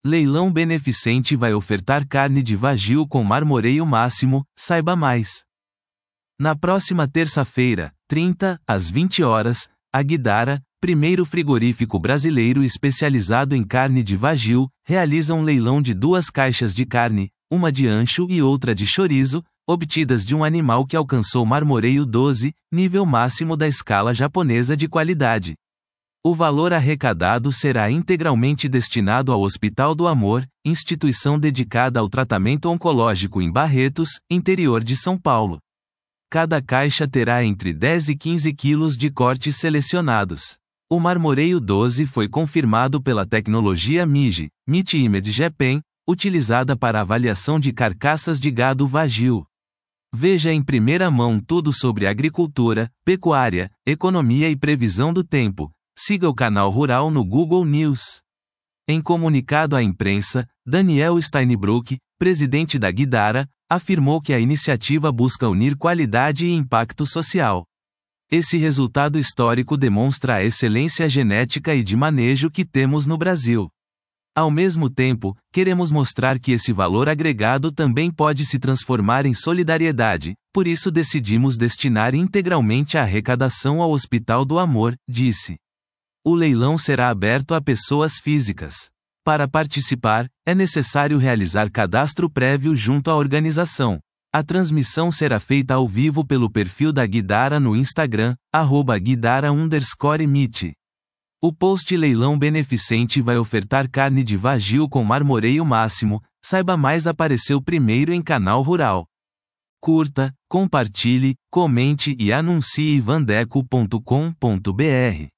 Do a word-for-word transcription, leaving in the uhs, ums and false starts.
Leilão beneficente vai ofertar carne de vagil com marmoreio máximo, saiba mais. Na próxima terça-feira, trinta, às vinte horas, a Guidara, primeiro frigorífico brasileiro especializado em carne de vagil, realiza um leilão de duas caixas de carne, uma de ancho e outra de chorizo, obtidas de um animal que alcançou marmoreio doze, nível máximo da escala japonesa de qualidade. O valor arrecadado será integralmente destinado ao Hospital do Amor, instituição dedicada ao tratamento oncológico em Barretos, interior de São Paulo. Cada caixa terá entre dez e quinze quilos de cortes selecionados. O marmoreio doze foi confirmado pela tecnologia M I G, Meat Image Japan, utilizada para avaliação de carcaças de gado vagil. Veja em primeira mão tudo sobre agricultura, pecuária, economia e previsão do tempo. Siga o canal Rural no Google News. Em comunicado à imprensa, Daniel Steinbruch, presidente da Guidara, afirmou que a iniciativa busca unir qualidade e impacto social. Esse resultado histórico demonstra a excelência genética e de manejo que temos no Brasil. Ao mesmo tempo, queremos mostrar que esse valor agregado também pode se transformar em solidariedade, por isso decidimos destinar integralmente a arrecadação ao Hospital do Amor, disse. O leilão será aberto a pessoas físicas. Para participar, é necessário realizar cadastro prévio junto à organização. A transmissão será feita ao vivo pelo perfil da Guidara no Instagram, arroba Guidara underscore meat. O post leilão beneficente vai ofertar carne de vagil com marmoreio máximo, saiba mais apareceu primeiro em Canal Rural. Curta, compartilhe, comente e anuncie vandeco ponto com ponto br.